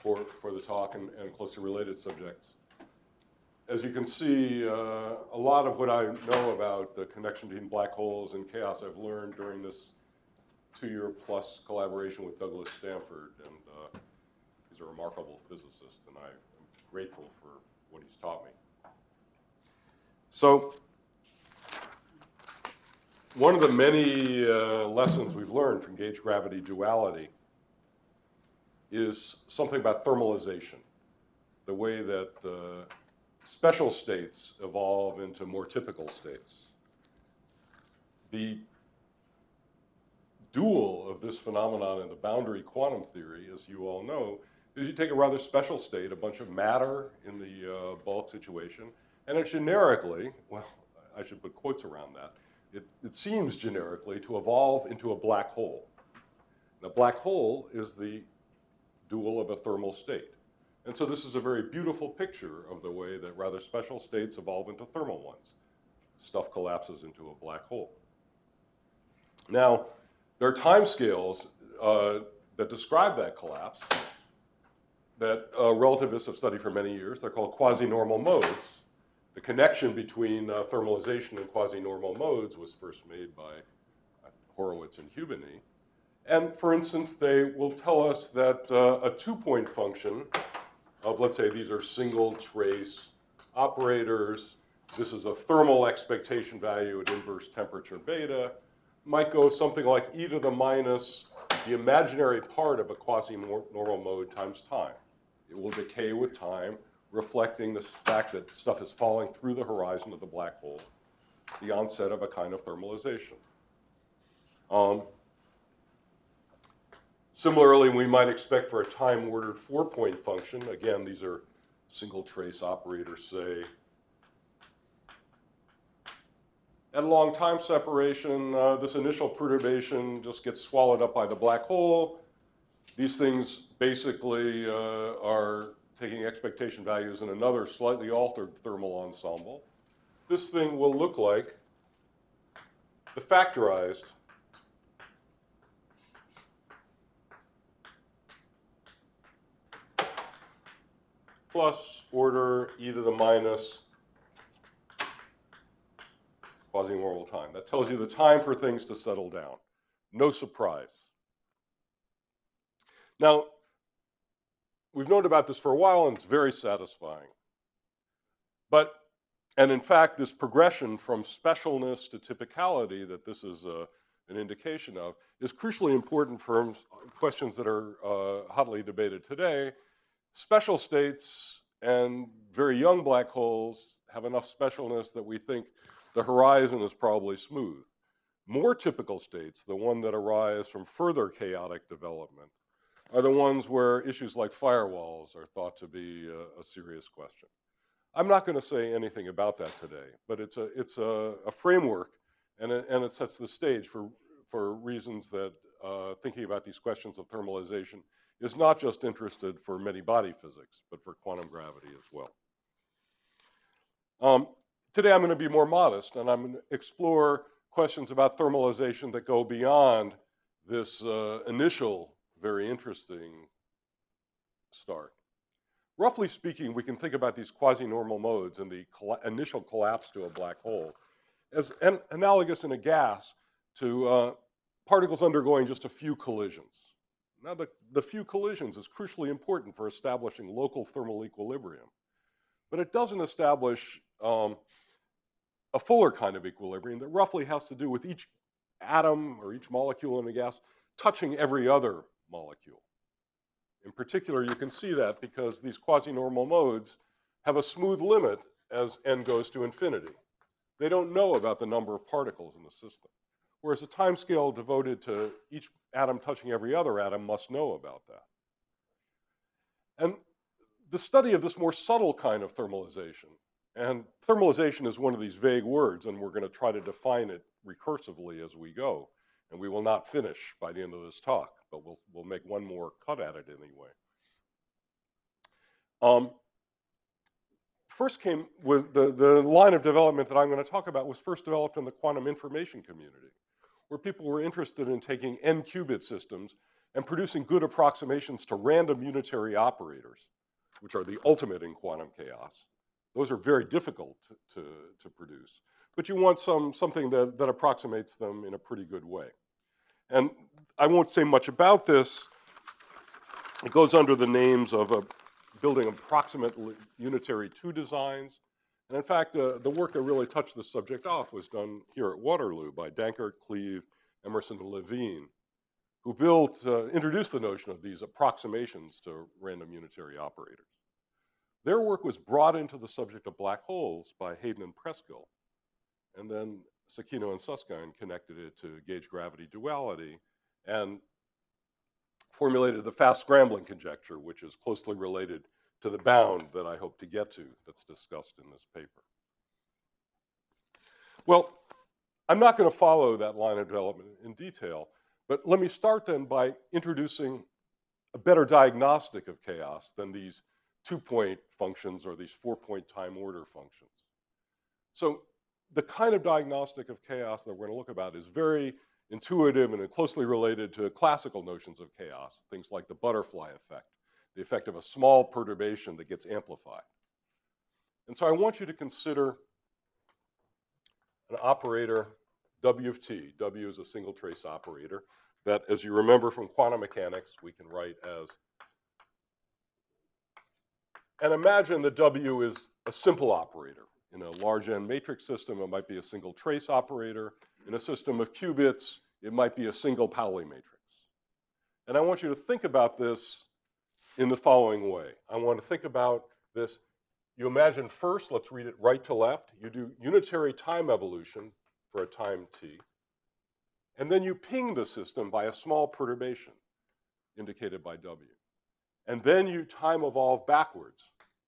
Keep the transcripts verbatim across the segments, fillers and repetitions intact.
for, for the talk and, and closely related subjects. As you can see, uh, a lot of what I know about the connection between black holes and chaos I've learned during this two-year plus collaboration with Douglas Stanford, and uh, he's a remarkable physicist, and I am grateful for what he's taught me. So, one of the many uh, lessons we've learned from gauge gravity duality is something about thermalization, the way that uh, special states evolve into more typical states. The dual of this phenomenon in the boundary quantum theory, as you all know, is you take a rather special state, a bunch of matter in the uh, bulk situation, and it generically, well, I should put quotes around that, it, it seems generically to evolve into a black hole. And a black hole is the dual of a thermal state. And so this is a very beautiful picture of the way that rather special states evolve into thermal ones. Stuff collapses into a black hole. Now, there are timescales uh, that describe that collapse that uh, relativists have studied for many years. They're called quasi-normal modes. The connection between uh, thermalization and quasi-normal modes was first made by uh, Horowitz and Hubeny. And for instance, they will tell us that uh, a two-point function of, let's say, these are single trace operators, this is a thermal expectation value at inverse temperature beta, might go something like e to the minus the imaginary part of a quasi-normal mode times time. It will decay with time, reflecting the fact that stuff is falling through the horizon of the black hole, the onset of a kind of thermalization. Um, similarly, we might expect for a time-ordered four-point function, again, these are single trace operators, say, at a long time separation, uh, this initial perturbation just gets swallowed up by the black hole. These things basically uh, are taking expectation values in another slightly altered thermal ensemble. This thing will look like the factorized plus order e to the minus quasi-normal time. That tells you the time for things to settle down. No surprise. Now, we've known about this for a while, and it's very satisfying. But, and in fact, this progression from specialness to typicality that this is a, an indication of is crucially important for questions that are uh, hotly debated today. Special states and very young black holes have enough specialness that we think the horizon is probably smooth. More typical states, the one that arise from further chaotic development, are the ones where issues like firewalls are thought to be a, a serious question. I'm not going to say anything about that today, but it's a, it's a, a framework, and it, and it sets the stage for, for reasons that uh, thinking about these questions of thermalization is not just interested for many body physics, but for quantum gravity as well. Um, today I'm going to be more modest, and I'm going to explore questions about thermalization that go beyond this uh, initial, very interesting start. Roughly speaking, we can think about these quasi-normal modes and the colla initial collapse to a black hole as an analogous in a gas to uh, particles undergoing just a few collisions. Now, the, the few collisions is crucially important for establishing local thermal equilibrium, but it doesn't establish um, a fuller kind of equilibrium that roughly has to do with each atom or each molecule in the gas touching every other molecule. In particular, you can see that because these quasi-normal modes have a smooth limit as n goes to infinity. They don't know about the number of particles in the system, whereas a timescale devoted to each atom touching every other atom must know about that. And the study of this more subtle kind of thermalization, and thermalization is one of these vague words, and we're going to try to define it recursively as we go, and we will not finish by the end of this talk, but we'll, we'll make one more cut at it anyway. Um, first came with the, the line of development that I'm going to talk about was first developed in the quantum information community, where people were interested in taking n-qubit systems and producing good approximations to random unitary operators, which are the ultimate in quantum chaos. Those are very difficult to, to, to produce. But you want some, something that, that approximates them in a pretty good way. And I won't say much about this. It goes under the names of a building approximate unitary two designs. And in fact, uh, the work that really touched the subject off was done here at Waterloo by Dankert, Cleve, Emerson, and Levine, who built, uh, introduced the notion of these approximations to random unitary operators. Their work was brought into the subject of black holes by Hayden and Preskill. And then Sakino and Susskind connected it to gauge gravity duality and formulated the fast scrambling conjecture, which is closely related to the bound that I hope to get to that's discussed in this paper. Well, I'm not going to follow that line of development in detail, but let me start then by introducing a better diagnostic of chaos than these two-point functions or these four-point time order functions. So the kind of diagnostic of chaos that we're going to look about is very intuitive and closely related to classical notions of chaos, things like the butterfly effect, the effect of a small perturbation that gets amplified. And so I want you to consider an operator, W of t. W is a single trace operator that, as you remember from quantum mechanics, we can write as, and imagine that W is a simple operator. In a large N matrix system, it might be a single trace operator. In a system of qubits, it might be a single Pauli matrix. And I want you to think about this in the following way. I want to think about this. You imagine first, let's read it right to left. You do unitary time evolution for a time t. And then you ping the system by a small perturbation indicated by W. And then you time evolve backwards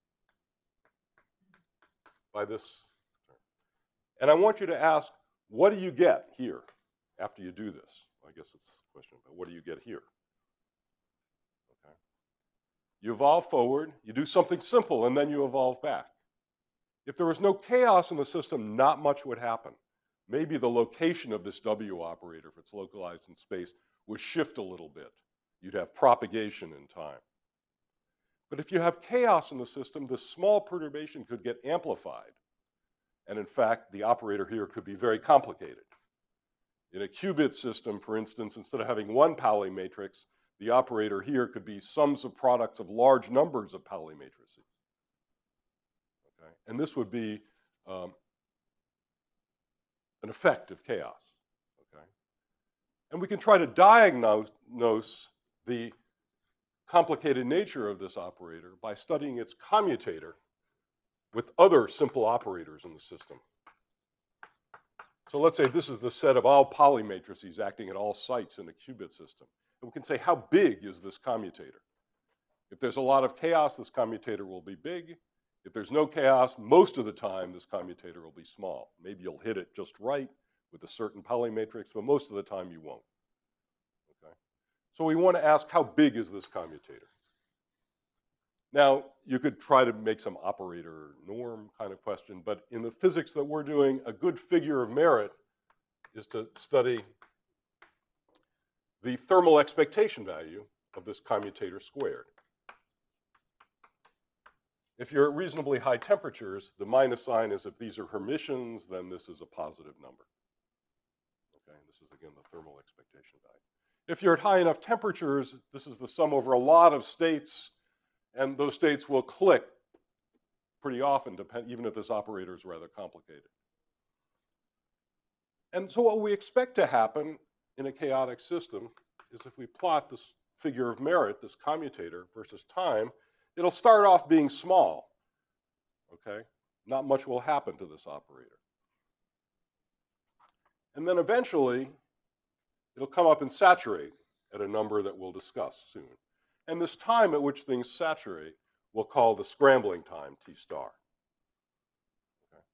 by this. And I want you to ask, what do you get here after you do this? I guess it's a question about what do you get here? Okay. You evolve forward, you do something simple, and then you evolve back. If there was no chaos in the system, not much would happen. Maybe the location of this W operator, if it's localized in space, would shift a little bit. You'd have propagation in time. But if you have chaos in the system, this small perturbation could get amplified. And in fact, the operator here could be very complicated. In a qubit system, for instance, instead of having one Pauli matrix, the operator here could be sums of products of large numbers of Pauli matrices. Okay? And this would be um, an effect of chaos. Okay? And we can try to diagnose the complicated nature of this operator by studying its commutator with other simple operators in the system. So let's say this is the set of all Pauli matrices acting at all sites in a qubit system. And we can say, how big is this commutator? If there's a lot of chaos, this commutator will be big. If there's no chaos, most of the time, this commutator will be small. Maybe you'll hit it just right with a certain Pauli matrix, but most of the time you won't. Okay? So we want to ask, how big is this commutator? Now, you could try to make some operator norm kind of question, but in the physics that we're doing, a good figure of merit is to study the thermal expectation value of this commutator squared. If you're at reasonably high temperatures, the minus sign is if these are Hermitians, then this is a positive number. Okay, this is again the thermal expectation value. If you're at high enough temperatures, this is the sum over a lot of states, and those states will click pretty often, depend, even if this operator is rather complicated. And so what we expect to happen in a chaotic system is if we plot this figure of merit, this commutator versus time, it'll start off being small, okay? Not much will happen to this operator. And then eventually, it'll come up and saturate at a number that we'll discuss soon. And this time at which things saturate, we'll call the scrambling time, T star. Okay.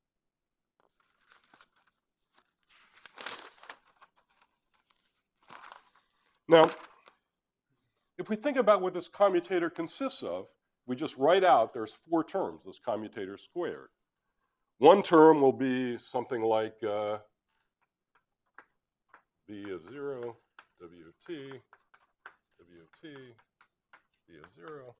Now, if we think about what this commutator consists of, we just write out there's four terms, this commutator squared. One term will be something like uh, B of zero, W of t, t, v of zero.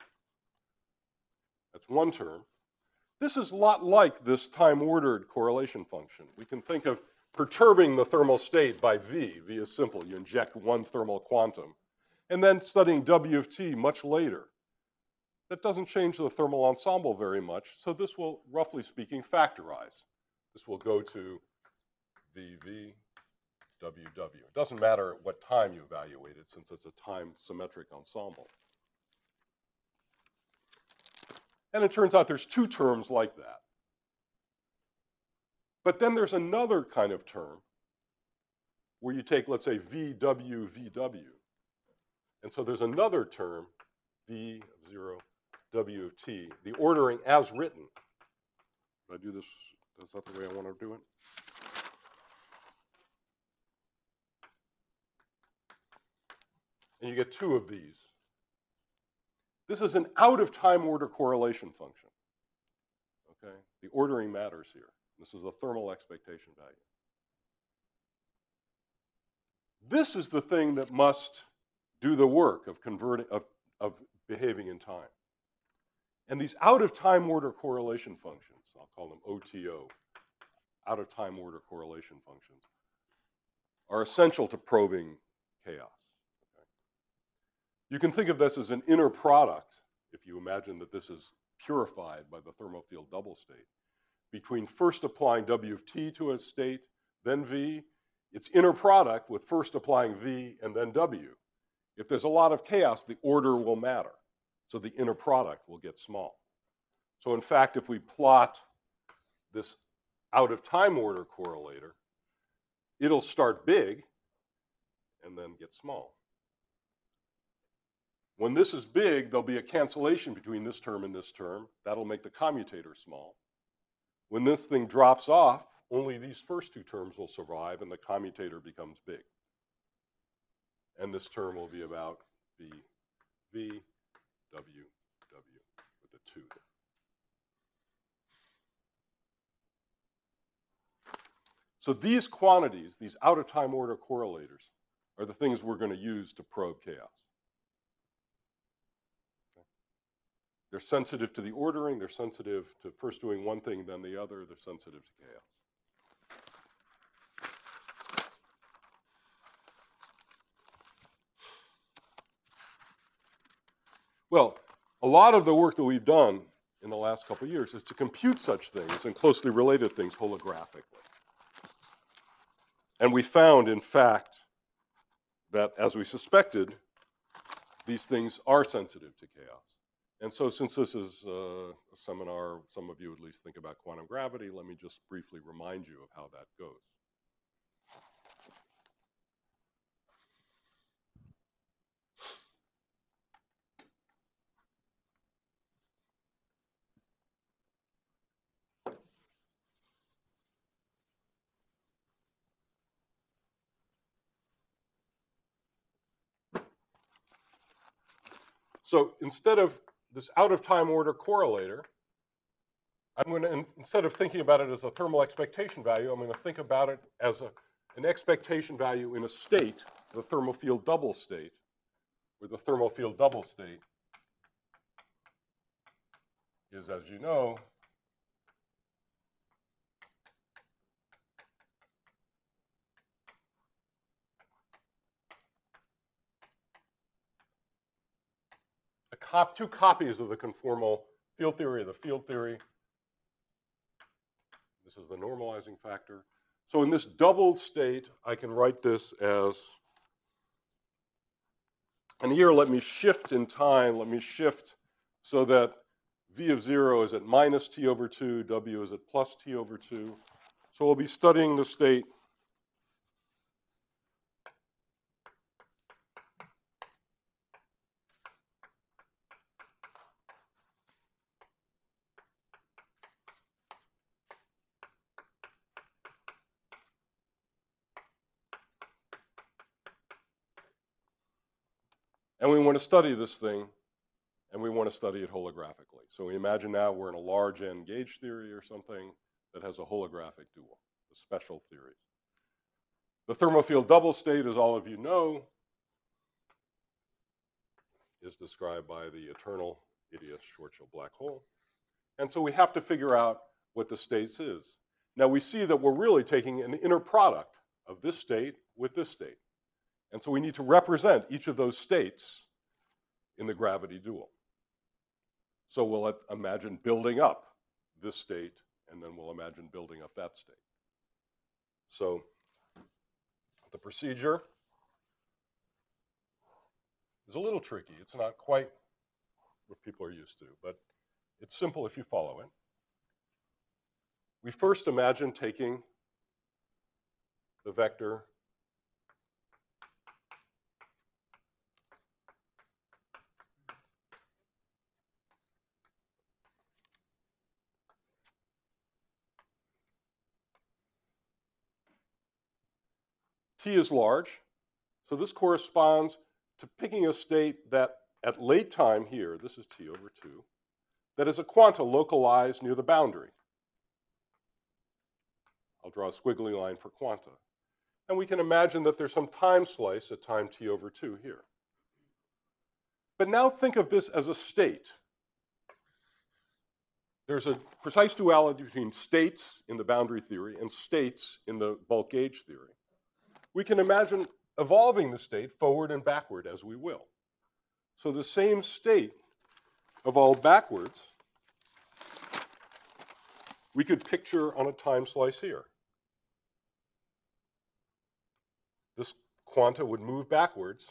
That's one term. This is a lot like this time-ordered correlation function. We can think of perturbing the thermal state by V. V is simple. You inject one thermal quantum. And then studying W of t much later. That doesn't change the thermal ensemble very much, so this will, roughly speaking, factorize. This will go to V V, W W. It doesn't matter at what time you evaluate it, since it's a time-symmetric ensemble. And it turns out there's two terms like that. But then there's another kind of term where you take, let's say, V W, V W. And so there's another term, V of zero, W of t, the ordering as written. Did I do this? Is that the way I want to do it? And you get two of these. This is an out-of-time order correlation function. Okay? The ordering matters here. This is a thermal expectation value. This is the thing that must do the work of converting, of, of behaving in time. And these out-of-time order correlation functions, I'll call them O T O, out-of-time order correlation functions, are essential to probing chaos. Okay? You can think of this as an inner product, if you imagine that this is purified by the thermal field double state, between first applying W of t to a state, then V. It's inner product with first applying V and then W. If there's a lot of chaos, the order will matter. So the inner product will get small. So in fact, if we plot this out-of-time order correlator, it'll start big and then get small. When this is big, there'll be a cancellation between this term and this term. That'll make the commutator small. When this thing drops off, only these first two terms will survive and the commutator becomes big. And this term will be about V, V, W, W with a two there. So these quantities, these out-of-time order correlators, are the things we're going to use to probe chaos. Okay. They're sensitive to the ordering, they're sensitive to first doing one thing, then the other, they're sensitive to chaos. Well, a lot of the work that we've done in the last couple of years is to compute such things and closely related things holographically. And we found, in fact, that as we suspected, these things are sensitive to chaos. And so since this is uh, a seminar, some of you at least think about quantum gravity, let me just briefly remind you of how that goes. So instead of this out-of-time order correlator, I'm going to, instead of thinking about it as a thermal expectation value, I'm going to think about it as a, an expectation value in a state, the thermal field double state, where the thermal field double state is, as you know, a cop, two copies of the conformal field theory of the field theory. This is the normalizing factor. So in this doubled state, I can write this as, and here let me shift in time, let me shift so that V of zero is at minus t over two, W is at plus t over two. So we'll be studying the state and we want to study this thing, and we want to study it holographically. So we imagine now we're in a large N gauge theory or something that has a holographic dual, the special theory. The thermal field double state, as all of you know, is described by the eternal idiot Schwarzschild black hole. And so we have to figure out what the states is. Now we see that we're really taking an inner product of this state with this state. And so we need to represent each of those states in the gravity dual. So we'll imagine building up this state, and then we'll imagine building up that state. So the procedure is a little tricky. It's not quite what people are used to, but it's simple if you follow it. We first imagine taking the vector T is large, so this corresponds to picking a state that at late time here, this is T over two, that is a quanta localized near the boundary. I'll draw a squiggly line for quanta. And we can imagine that there's some time slice at time T over two here. But now think of this as a state. There's a precise duality between states in the boundary theory and states in the bulk gauge theory. We can imagine evolving the state forward and backward as we will. So the same state evolved backwards, we could picture on a time slice here. This quanta would move backwards.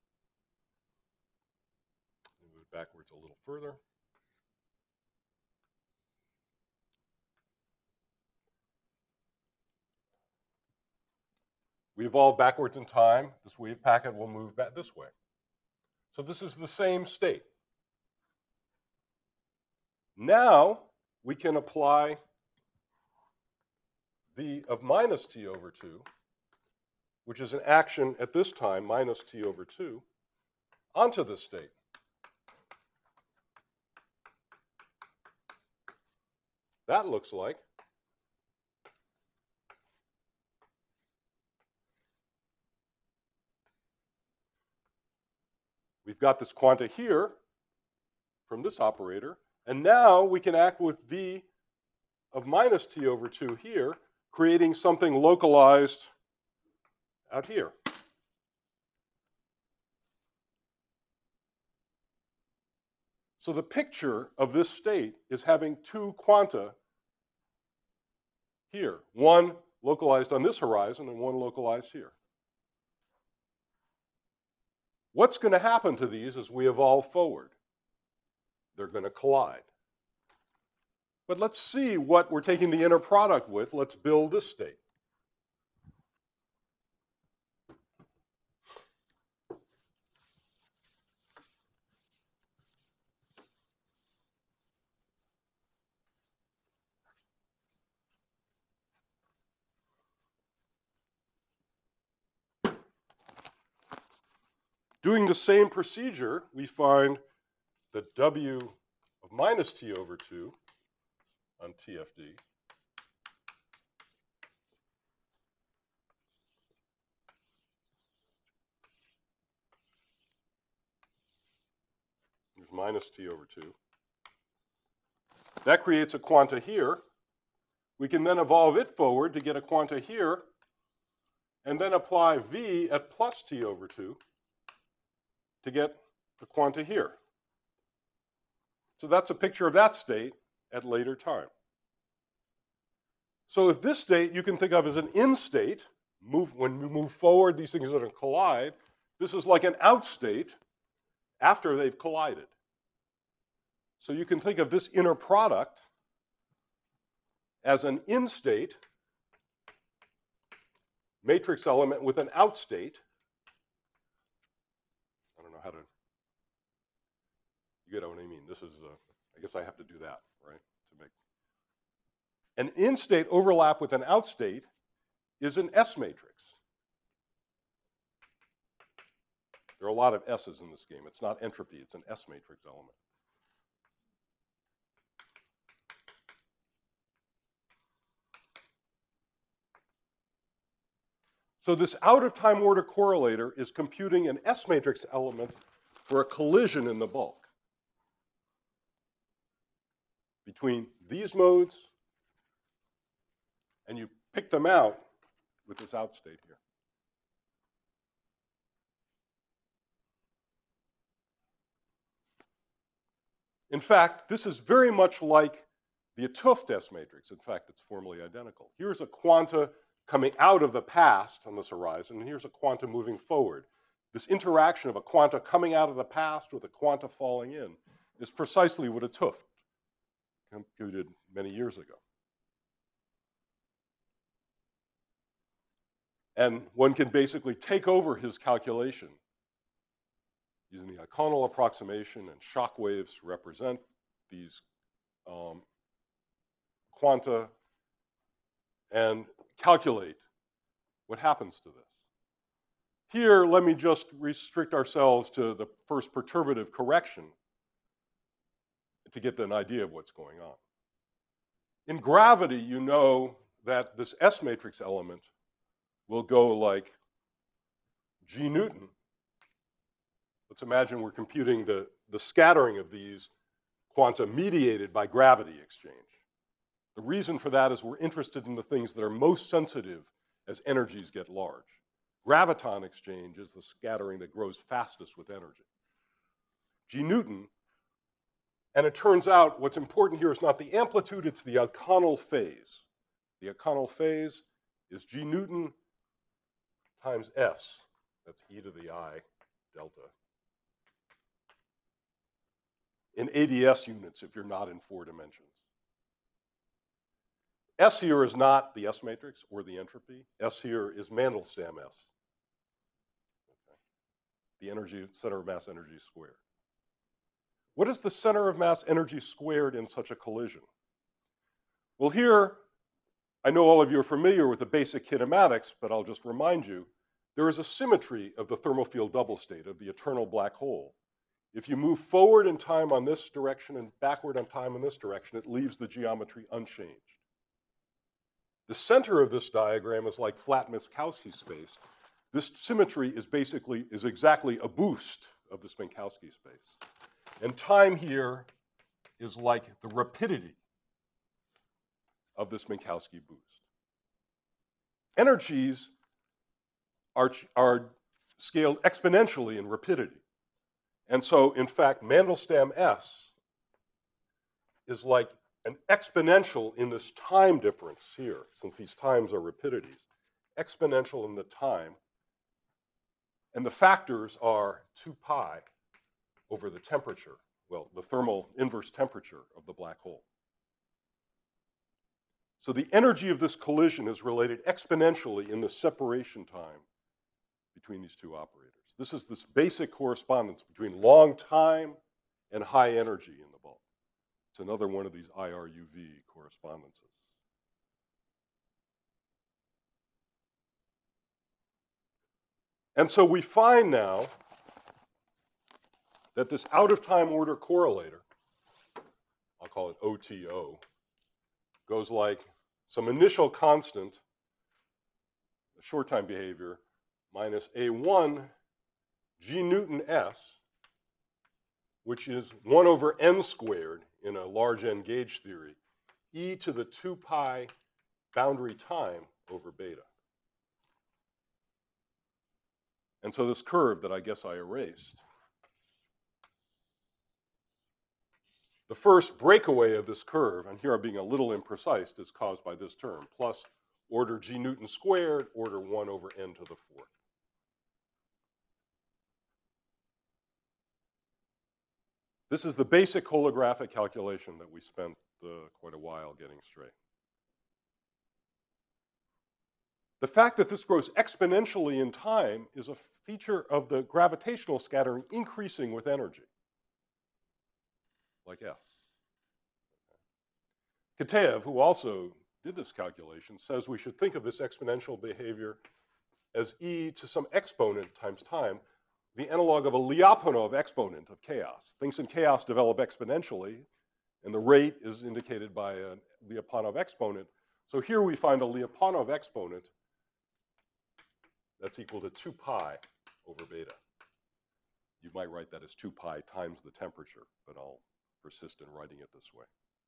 Move backwards a little further. We evolve backwards in time. This wave packet will move back this way. So this is the same state. Now we can apply V of minus T over two, which is an action at this time, minus T over two, onto this state. That looks like we've got this quanta here from this operator, and now we can act with V of minus T over two here, creating something localized out here. So the picture of this state is having two quanta here, one localized on this horizon and one localized here. What's going to happen to these as we evolve forward? They're going to collide. But let's see what we're taking the inner product with. Let's build this state. Doing the same procedure, we find that W of minus T over two on T F D is minus T over two. That creates a quanta here. We can then evolve it forward to get a quanta here, and then apply V at plus T over two to get the quanta here. So that's a picture of that state at later time. So if this state you can think of as an in state, move, when we move forward, these things are going to collide. This is like an out state after they've collided. So you can think of this inner product as an in state matrix element with an out state. I don't know how to, you get what I mean. This is, uh, I guess I have to do that, right? To make an in state overlap with an out state is an S matrix. There are a lot of S's in this game. It's not entropy, it's an S matrix element. So this out of time order correlator is computing an S matrix element for a collision in the bulk between these modes, and you pick them out with this out state here. In fact, this is very much like the 't Hooft S matrix. In fact, it's formally identical. Here's a quanta coming out of the past on this horizon, and here's a quanta moving forward. This interaction of a quanta coming out of the past with a quanta falling in is precisely what 't Hooft computed many years ago. And one can basically take over his calculation using the Eikonal approximation, and shock waves represent these um, quanta, and calculate what happens to this. Here, let me just restrict ourselves to the first perturbative correction to get an idea of what's going on. In gravity, you know that this S matrix element will go like G Newton. Let's imagine we're computing the, the scattering of these quanta mediated by gravity exchange. The reason for that is we're interested in the things that are most sensitive as energies get large. Graviton exchange is the scattering that grows fastest with energy. G Newton, and it turns out what's important here is not the amplitude, it's the Eikonal phase. The Eikonal phase is G Newton times S. That's e to the I delta. In A D S units if you're not in four dimensions. S here is not the S matrix or the entropy. S here is Mandelstam S. Okay. The energy, center of mass energy squared. What is the center of mass energy squared in such a collision? Well, here, I know all of you are familiar with the basic kinematics, but I'll just remind you, there is a symmetry of the thermal field double state of the eternal black hole. If you move forward in time on this direction and backward on time in this direction, it leaves the geometry unchanged. The center of this diagram is like flat Minkowski space. This symmetry is basically, is exactly a boost of this Minkowski space. And time here is like the rapidity of this Minkowski boost. Energies are, are scaled exponentially in rapidity. And so, in fact, Mandelstam S is like an exponential in this time difference here, since these times are rapidities, exponential in the time, and the factors are two pi over the temperature, well, the thermal inverse temperature of the black hole. So the energy of this collision is related exponentially in the separation time between these two operators. This is this basic correspondence between long time and high energy in the bulk. It's another one of these I R U V correspondences. And so we find now that this out-of-time order correlator, I'll call it O T O, goes like some initial constant, the short time behavior, minus A one G Newton S, which is one over n squared in a large N gauge theory, e to the two pi boundary time over beta. And so this curve that I guess I erased, the first breakaway of this curve, and here I'm being a little imprecise, is caused by this term, plus order G Newton squared, order one over n to the fourth. This is the basic holographic calculation that we spent uh, quite a while getting straight. The fact that this grows exponentially in time is a feature of the gravitational scattering increasing with energy, like F. Kitaev, who also did this calculation, says we should think of this exponential behavior as e to some exponent times time, the analog of a Lyapunov exponent of chaos. Things in chaos develop exponentially, and the rate is indicated by a Lyapunov exponent. So here we find a Lyapunov exponent that's equal to two pi over beta. You might write that as two pi times the temperature, but I'll persist in writing it this way.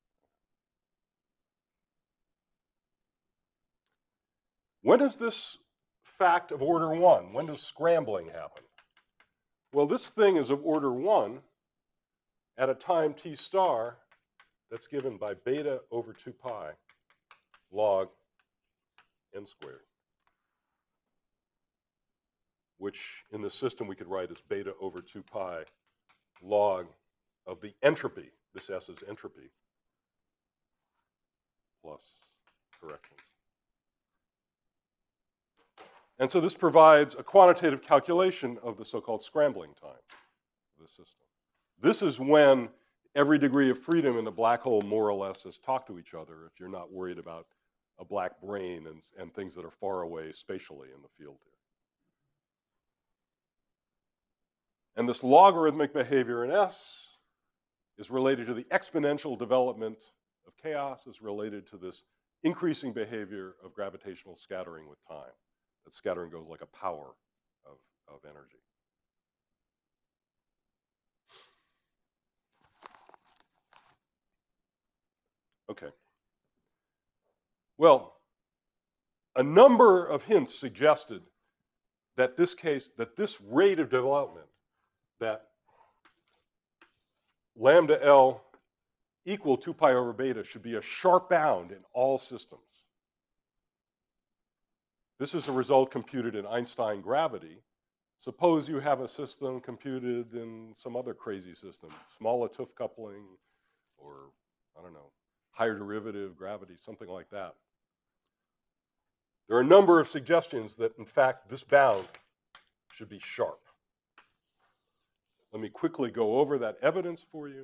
When is this fact of order one? When does scrambling happen? Well, this thing is of order one at a time t star that's given by beta over two pi log n squared, which in the system we could write as beta over two pi log of the entropy. This S is entropy plus corrections. And so this provides a quantitative calculation of the so-called scrambling time of the system. This is when every degree of freedom in the black hole more or less has talked to each other if you're not worried about a black brain and, and things that are far away spatially in the field here. And this logarithmic behavior in S is related to the exponential development of chaos, is related to this increasing behavior of gravitational scattering with time. That scattering goes like a power of, of energy. Okay. Well, a number of hints suggested that this case, that this rate of development, that lambda L equal two pi over beta should be a sharp bound in all systems. This is a result computed in Einstein gravity. Suppose you have a system computed in some other crazy system, small Latouth coupling, or I don't know, higher derivative gravity, something like that. There are a number of suggestions that, in fact, this bound should be sharp. Let me quickly go over that evidence for you.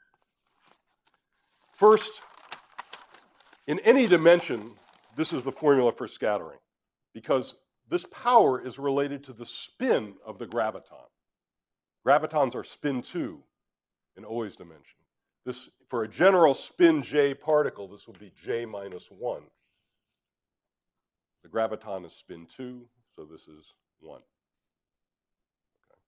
First, in any dimension, this is the formula for scattering, because this power is related to the spin of the graviton. Gravitons are spin two in always dimension. This, for a general spin J particle, this will be J minus one. The graviton is spin two, so this is one. Okay.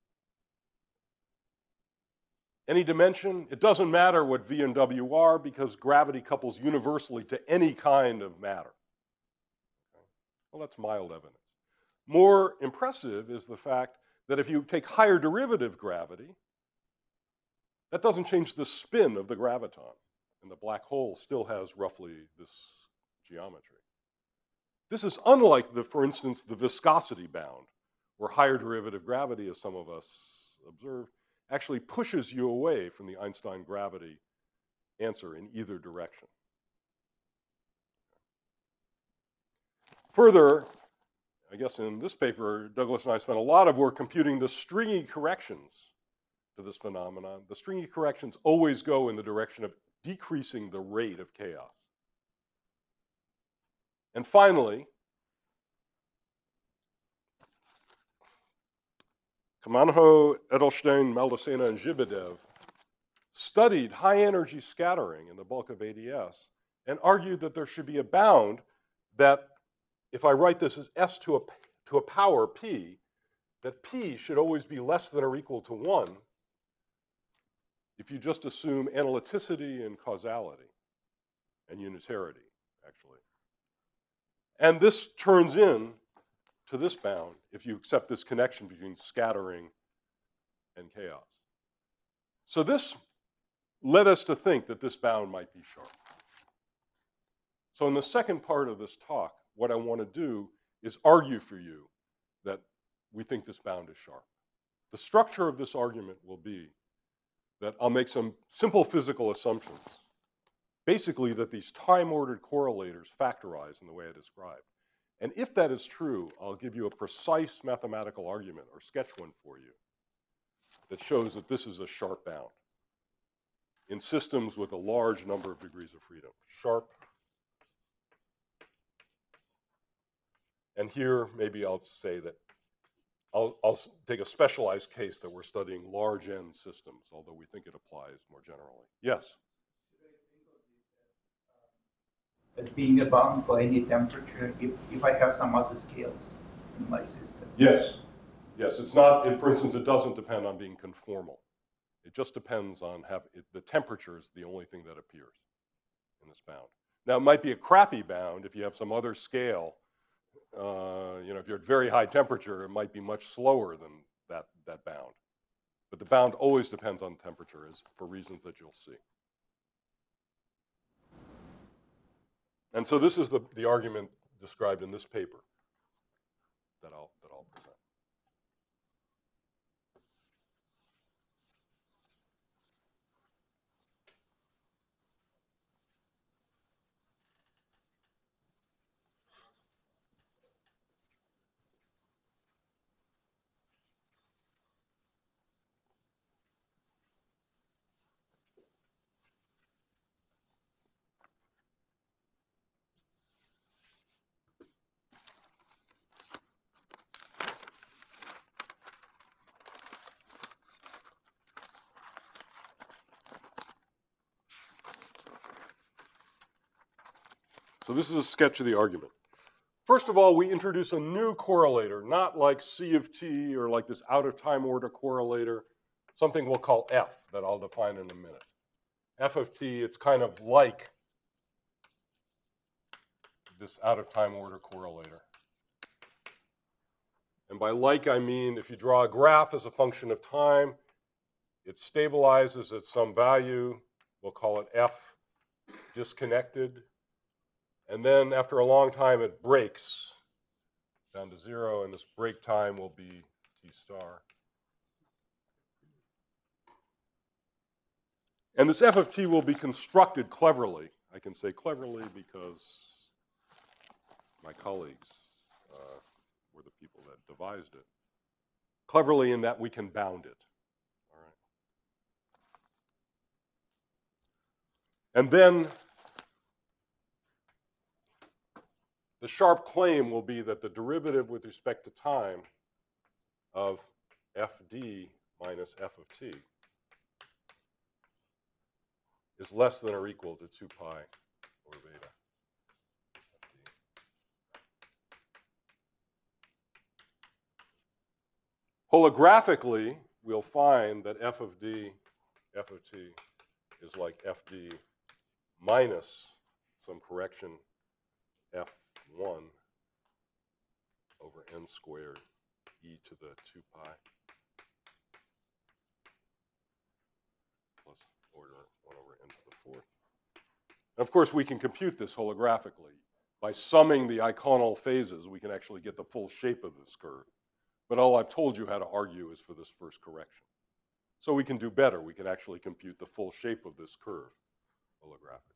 Any dimension, it doesn't matter what V and W are because gravity couples universally to any kind of matter. Okay. Well, that's mild evidence. More impressive is the fact that if you take higher derivative gravity, that doesn't change the spin of the graviton, and the black hole still has roughly this geometry. This is unlike, the, for instance, the viscosity bound, where higher derivative gravity, as some of us observe, actually pushes you away from the Einstein gravity answer in either direction. Further, I guess in this paper, Douglas and I spent a lot of work computing the stringy corrections to this phenomenon. The stringy corrections always go in the direction of decreasing the rate of chaos. And finally, Kamanho, Edelstein, Maldacena, and Zhibidev studied high energy scattering in the bulk of A D S and argued that there should be a bound that, if I write this as S to a, to a power P, that P should always be less than or equal to one if you just assume analyticity and causality and unitarity, actually. And this turns in to this bound if you accept this connection between scattering and chaos. So this led us to think that this bound might be sharp. So in the second part of this talk, what I want to do is argue for you that we think this bound is sharp. The structure of this argument will be that I'll make some simple physical assumptions. Basically, that these time-ordered correlators factorize in the way I described. And if that is true, I'll give you a precise mathematical argument, or sketch one for you, that shows that this is a sharp bound in systems with a large number of degrees of freedom. Sharp. And here, maybe I'll say that I'll, I'll take a specialized case that we're studying large N systems, although we think it applies more generally. Yes? As being a bound for any temperature if, if I have some other scales in my system. Yes. Yes, it's not, it, for instance, it doesn't depend on being conformal. It just depends on have, it, the temperature is the only thing that appears in this bound. Now, it might be a crappy bound if you have some other scale. Uh, you know, if you're at very high temperature, it might be much slower than that, that bound. But the bound always depends on temperature, is for reasons that you'll see. And so this is the, the argument described in this paper that I'll, that I'll present. So this is a sketch of the argument. First of all, we introduce a new correlator, not like C of t or like this out-of-time order correlator, something we'll call F that I'll define in a minute. F of t, it's kind of like this out-of-time order correlator. And by like, I mean if you draw a graph as a function of time, it stabilizes at some value, we'll call it F disconnected. And then after a long time, it breaks down to zero, and this break time will be t star. And this f of t will be constructed cleverly. I can say cleverly because my colleagues uh, were the people that devised it. Cleverly in that we can bound it. All right. And then the sharp claim will be that the derivative with respect to time of fd minus f of t is less than or equal to two pi over beta fd. Holographically, we'll find that f of d, f of t is like fd minus some correction f one over n squared e to the two pi plus order one over n to the fourth. And of course, we can compute this holographically. By summing the iconal phases, we can actually get the full shape of this curve. But all I've told you how to argue is for this first correction. So we can do better. We can actually compute the full shape of this curve holographically.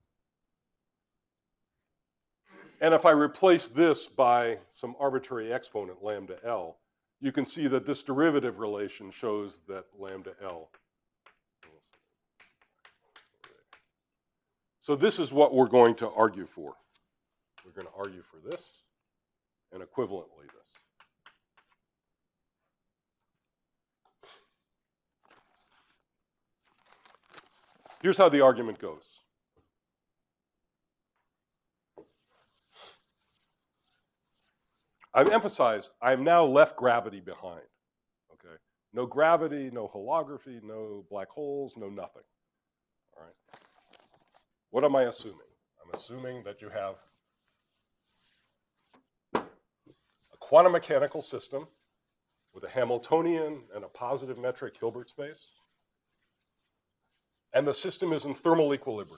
And if I replace this by some arbitrary exponent, lambda L, you can see that this derivative relation shows that lambda L. So this is what we're going to argue for. We're going to argue for this and equivalently this. Here's how the argument goes. I've emphasized I've now left gravity behind. Okay, no gravity, no holography, no black holes, no nothing. All right. What am I assuming? I'm assuming that you have a quantum mechanical system with a Hamiltonian and a positive metric Hilbert space, and the system is in thermal equilibrium.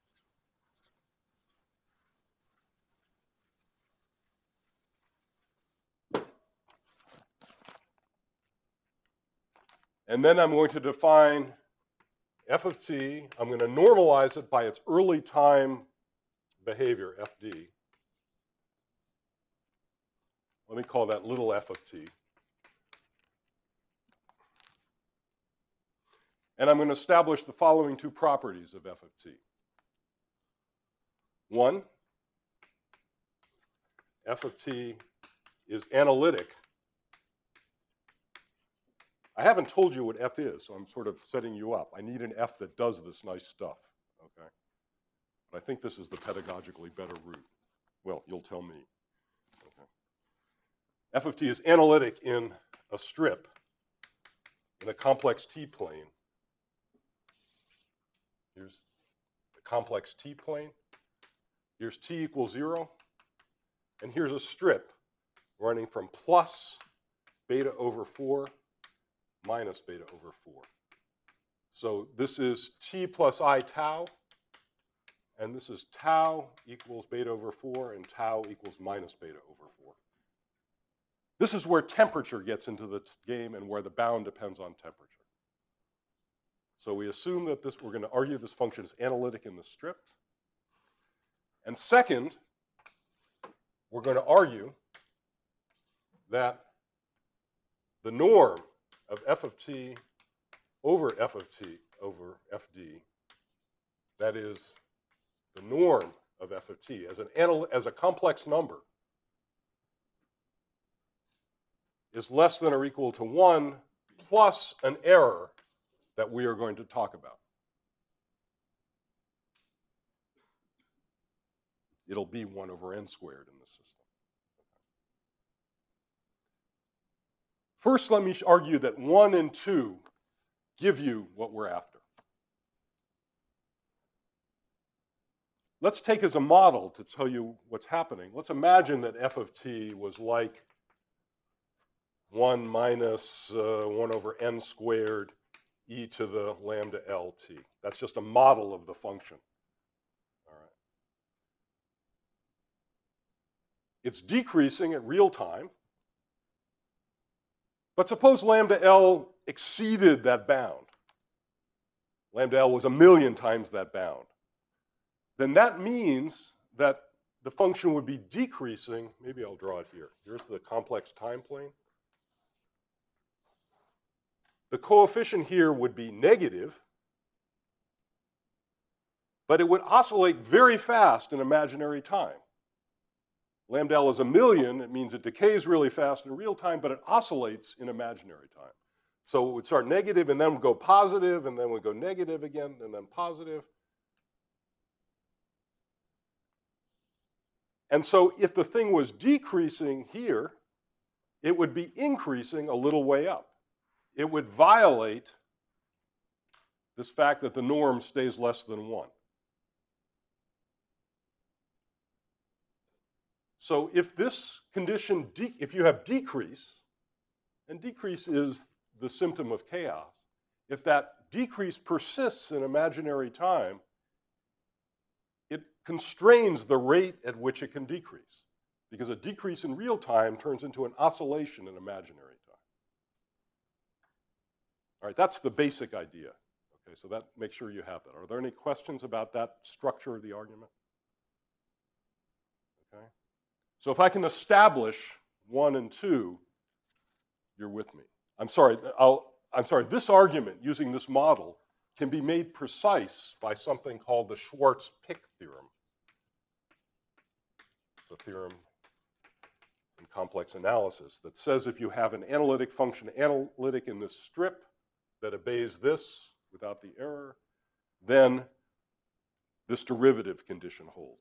And then I'm going to define f of t. I'm going to normalize it by its early time behavior, fd. Let me call that little f of t. And I'm going to establish the following two properties of f of t. One, f of t is analytic. I haven't told you what f is, so I'm sort of setting you up. I need an f that does this nice stuff, okay? But I think this is the pedagogically better route. Well, you'll tell me. Okay. F of t is analytic in a strip in a complex t-plane. Here's the complex t-plane. Here's t equals zero. And here's a strip running from plus beta over four minus beta over four. So this is t plus I tau, and this is tau equals beta over four, and tau equals minus beta over four. This is where temperature gets into the game and where the bound depends on temperature. So we assume that this, we're going to argue this function is analytic in the strip. And second, we're going to argue that the norm of f of t over f of t over fd, that is the norm of f of t as, an anal as a complex number, is less than or equal to one plus an error that we are going to talk about. It'll be one over n squared in the system. First, let me argue that one and two give you what we're after. Let's take as a model to tell you what's happening. Let's imagine that f of t was like one minus uh, one over n squared e to the lambda lt. That's just a model of the function. All right. It's decreasing at real time. But suppose lambda L exceeded that bound. Lambda L was a million times that bound. Then that means that the function would be decreasing. Maybe I'll draw it here. Here's the complex time plane. The coefficient here would be negative, but it would oscillate very fast in imaginary time. Lambda L is a million. It means it decays really fast in real time, but it oscillates in imaginary time. So it would start negative and then would go positive, and then would go negative again, and then positive. And so if the thing was decreasing here, it would be increasing a little way up. It would violate this fact that the norm stays less than one. So if this condition, if you have decrease, and decrease is the symptom of chaos, if that decrease persists in imaginary time, it constrains the rate at which it can decrease, because a decrease in real time turns into an oscillation in imaginary time. All right, that's the basic idea. Okay, so that, make sure you have that. Are there any questions about that structure of the argument? Okay. So if I can establish one and two, you're with me. I'm sorry, I'll, I'm sorry, this argument using this model can be made precise by something called the Schwarz-Pick theorem. It's a theorem in complex analysis that says if you have an analytic function analytic in this strip that obeys this without the error, then this derivative condition holds.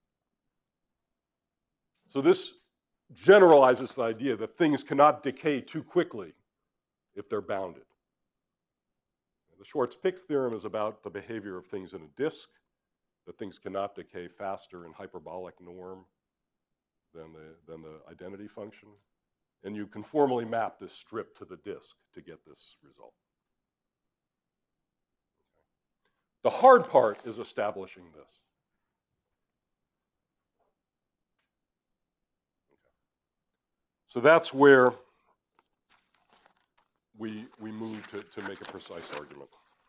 So this generalizes the idea that things cannot decay too quickly if they're bounded. The Schwarz-Pick theorem is about the behavior of things in a disk, that things cannot decay faster in hyperbolic norm than the, than the identity function. And you can formally map this strip to the disk to get this result. The hard part is establishing this. So that's where we, we move to, to make a precise argument.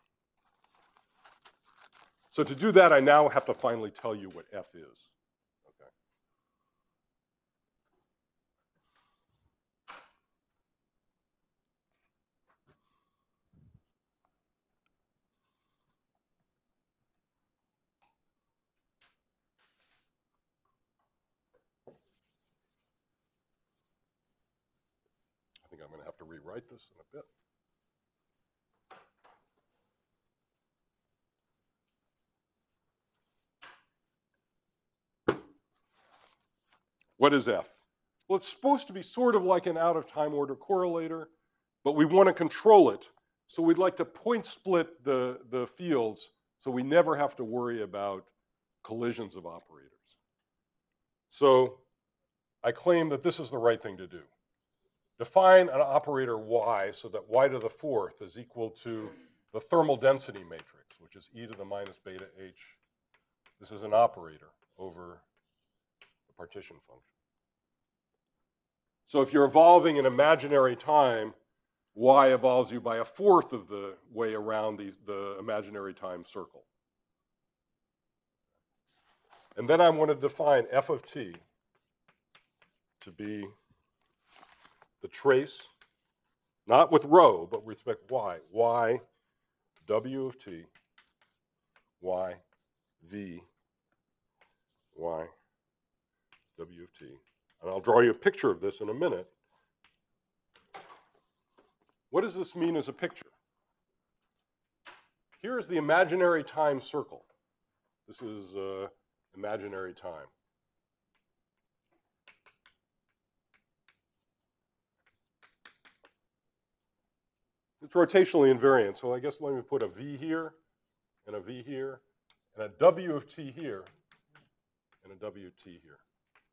So to do that, I now have to finally tell you what F is. Okay. I think I'm going to have to rewrite this in a bit. What is F? Well, it's supposed to be sort of like an out-of-time order correlator, but we want to control it. So we'd like to point split the, the fields so we never have to worry about collisions of operators. So I claim that this is the right thing to do. Define an operator y so that y to the fourth is equal to the thermal density matrix, which is e to the minus beta h. This is an operator over the partition function. So if you're evolving in imaginary time, y evolves you by a fourth of the way around these, the imaginary time circle. And then I want to define f of t to be the trace, not with rho, but with respect to y, y, w of t, y, v, y, w of t. And I'll draw you a picture of this in a minute. What does this mean as a picture? Here is the imaginary time circle. This is uh, imaginary time. It's rotationally invariant, so I guess let me put a v here, and a v here, and a w of t here, and a w of t here.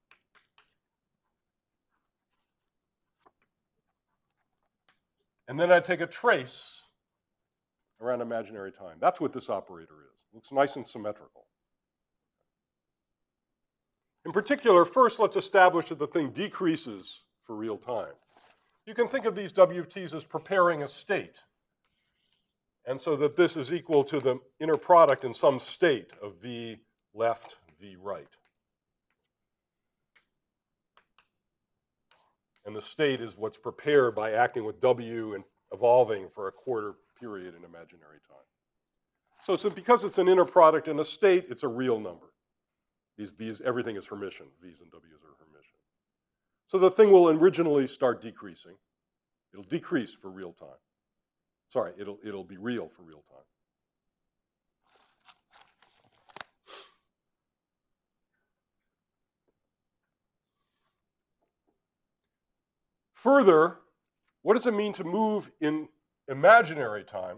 And then I take a trace around imaginary time. That's what this operator is. It looks nice and symmetrical. In particular, first let's establish that the thing decreases for real time. You can think of these W of T's as preparing a state. And so that this is equal to the inner product in some state of V left, V right. And the state is what's prepared by acting with W and evolving for a quarter period in imaginary time. So, so because it's an inner product in a state, it's a real number. These V's, everything is Hermitian. V's and W's are Hermitian. So the thing will originally start decreasing. It'll decrease for real time. Sorry, it'll, it'll be real for real time. Further, what does it mean to move in imaginary time?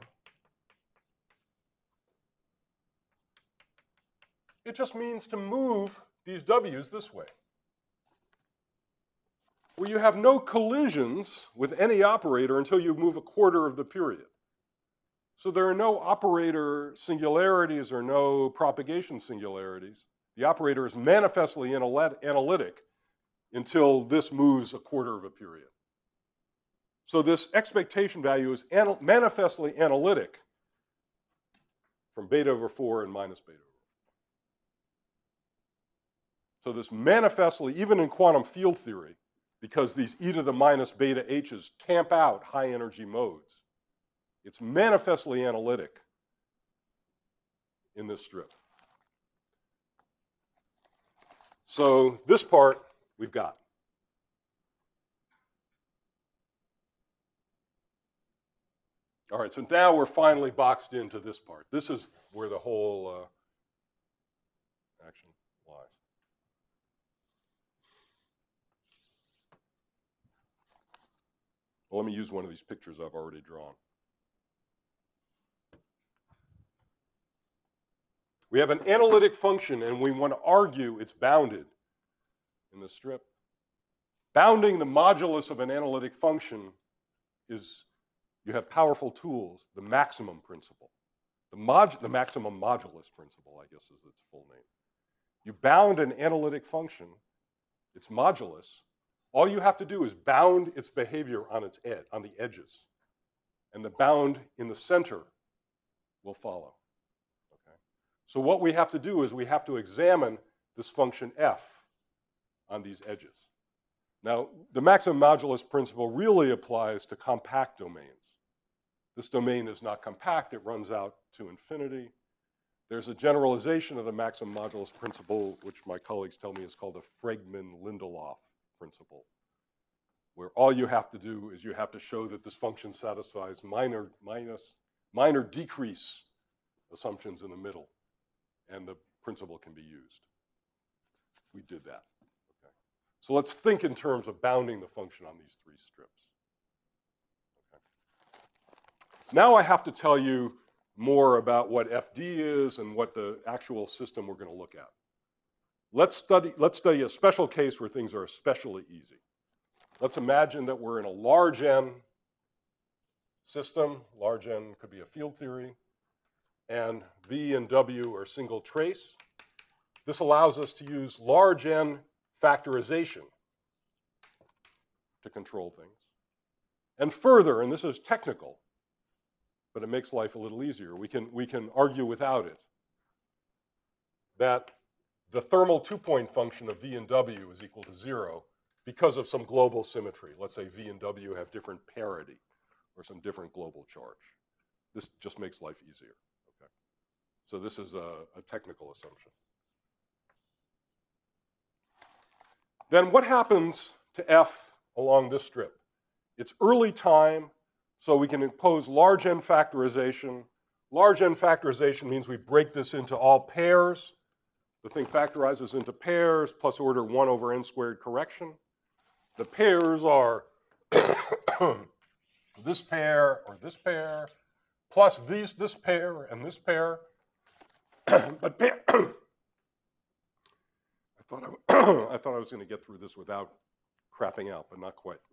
It just means to move these W's this way, where you have no collisions with any operator until you move a quarter of the period. So there are no operator singularities or no propagation singularities. The operator is manifestly analytic until this moves a quarter of a period. So this expectation value is anal- manifestly analytic from beta over four and minus beta over four. So this manifestly, even in quantum field theory, because these e to the minus beta h's tamp out high energy modes, it's manifestly analytic in this strip. So this part we've got. All right, so now we're finally boxed into this part. This is where the whole uh, action lies. Well, let me use one of these pictures I've already drawn. We have an analytic function, and we want to argue it's bounded in the strip. Bounding the modulus of an analytic function is, you have powerful tools, the maximum principle. The, mod, the maximum modulus principle, I guess is its full name. You bound an analytic function, its modulus. All you have to do is bound its behavior on its ed, on the edges. And the bound in the center will follow. Okay? So what we have to do is we have to examine this function f on these edges. Now, the maximum modulus principle really applies to compact domains. This domain is not compact, it runs out to infinity. There's a generalization of the maximum modulus principle, which my colleagues tell me is called the Fregman-Lindelof principle, where all you have to do is you have to show that this function satisfies minor, minus, minor decrease assumptions in the middle, and the principle can be used. We did that. Okay. So let's think in terms of bounding the function on these three strips. Okay. Now I have to tell you more about what F D is and what the actual system we're going to look at. Let's study, let's study a special case where things are especially easy. Let's imagine that we're in a large N system. Large N could be a field theory. And V and W are single trace. This allows us to use large N factorization to control things. And further, and this is technical, but it makes life a little easier, we can, we can argue without it, that the thermal two-point function of V and W is equal to zero because of some global symmetry. Let's say V and W have different parity or some different global charge. This just makes life easier. Okay. So this is a, a technical assumption. Then what happens to F along this strip? It's early time, so we can impose large N factorization. Large N factorization means we break this into all pairs. The thing factorizes into pairs plus order one over n squared correction. The pairs are this pair or this pair plus these, this pair and this pair. But pair I thought I, I thought I was going to get through this without crapping out, but not quite.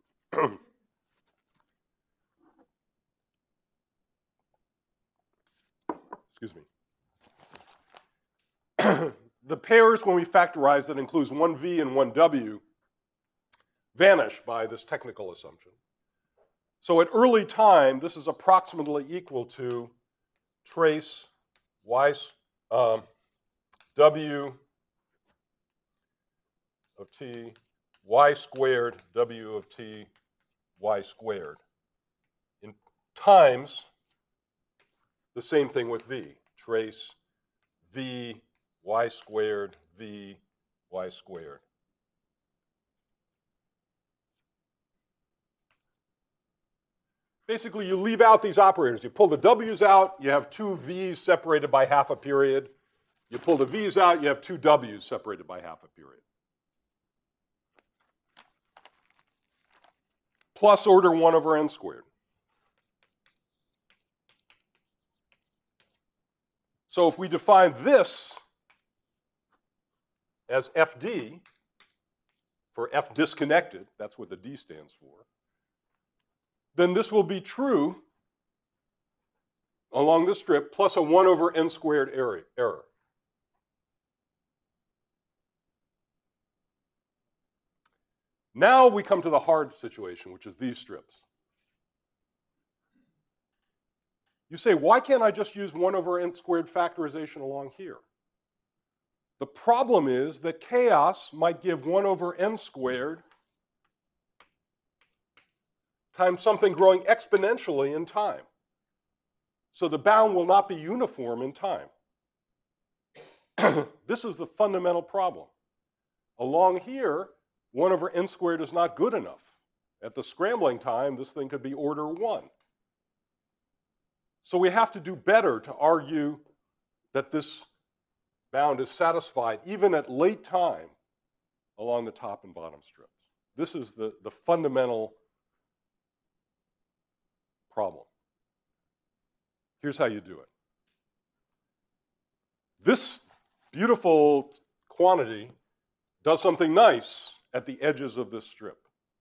Excuse me. The pairs, when we factorize, that includes one V and one W, vanish by this technical assumption. So at early time, this is approximately equal to trace y um, W of t y squared W of t y squared. In times, the same thing with V. Trace V y squared V y squared. Basically, you leave out these operators. You pull the W's out, you have two V's separated by half a period. You pull the V's out, you have two W's separated by half a period. Plus order one over n squared. So if we define this as F D, for F disconnected, that's what the D stands for, then this will be true along this strip plus a one over n squared error. Now we come to the hard situation, which is these strips. You say, why can't I just use one over n squared factorization along here? The problem is that chaos might give one over n squared times something growing exponentially in time. So the bound will not be uniform in time. This is the fundamental problem. Along here, one over n squared is not good enough. At the scrambling time, this thing could be order one. So we have to do better to argue that this bound is satisfied even at late time along the top and bottom strips. This is the, the fundamental problem. Here's how you do it. This beautiful quantity does something nice at the edges of this strip.